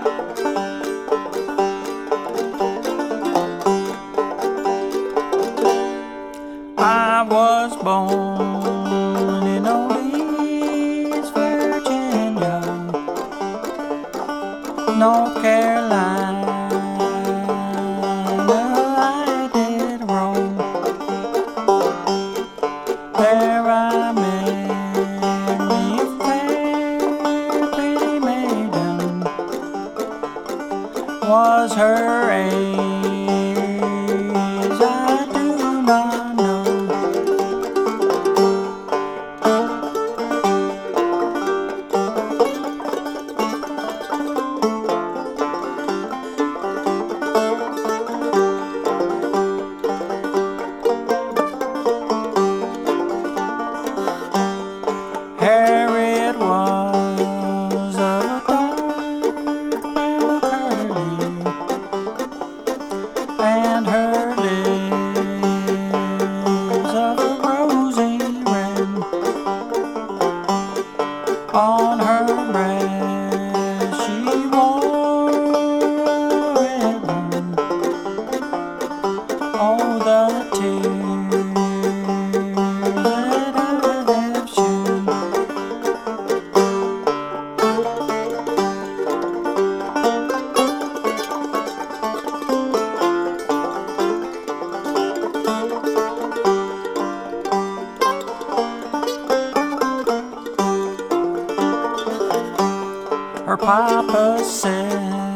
I was born in old East Virginia, North Carolina. I did roam. There I met me a fair, pretty maiden. Was her age I do not know. Hair it was of a dark brown curly, and her lips of a rosy red. On her breast she wore a ribbon. Oh, the tears that I have shed. Her papa said